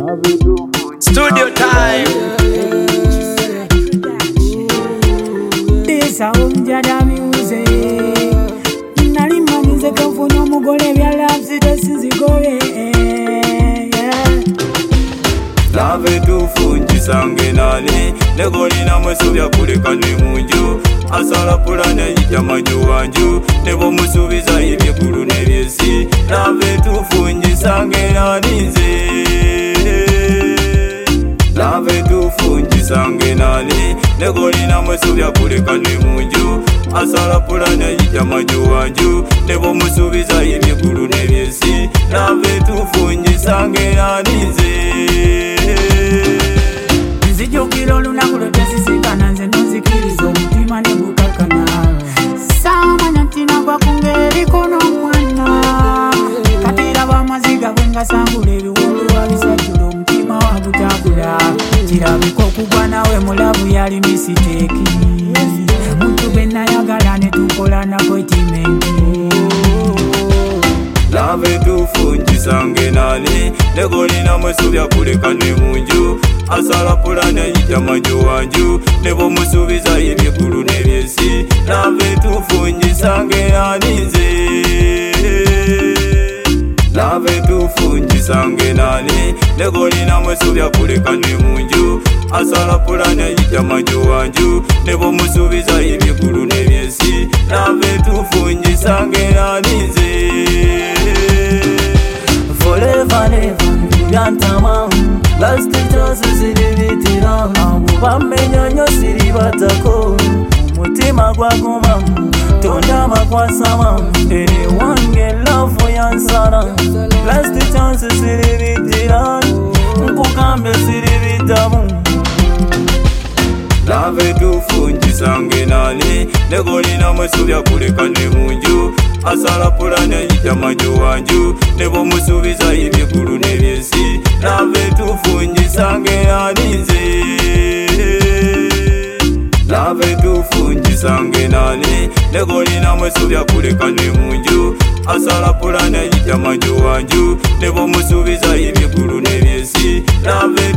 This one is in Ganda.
Studio time. This sound jada music. Nali manize kafuno mugole bya love zitesizigoye. Lave tufungisange nani negolina mwesubya kuleka ne munju asala pulana yitamajo wanju nebo musubiza ebyekulu nebyesi lave tufungisange nani nze lave tufungisange nani negolina mwesubya kuleka ne munju asala pulana yitamajo wanju nebo musubiza ebyekulu nebyesi lave tufungisange nani nze Nzijukira olunaku lwetesisikana nze nonzikiriza omutima ne gukakana saamanya ntina kwakungeri n'omwana katiraba amaziga bwengasangula ebiwundu wabisajjula omutima wagutakula kirabika okugwa nawe mulabu yali misiteeki omuntu gwenayagala ne tukola napoitimenti lave tufungisange nani negolina mwesubya kuleka ne munju asala pulana yitamajo wanju nebo musubiza ebyekulu nebyesi lave tufungisange nani nze lave tufungisange nani negolina mwesubya kuleka ne munju asala pulana yitamajo wanju nebo musubiza ebyekulu nebyesi lave tufungisange nani nze Forever never yantama last chance ziribitira bamenya nyo siribatako umutima gwaguma tonda makwasama wange love yansana last chance ziribitira nkukambe ziribitamu lave tufungisange nani negolina mwesubya kuleka ne munju asala pulana yitamajo wanju nebo musubiza ebyekulu nebyesi lave tufungisange nani nze lave tufungisange nani negolina mwesubya kuleka ne munju asala pulana yitamajo wanju nebo musubiza ebyekulu nebyesi lave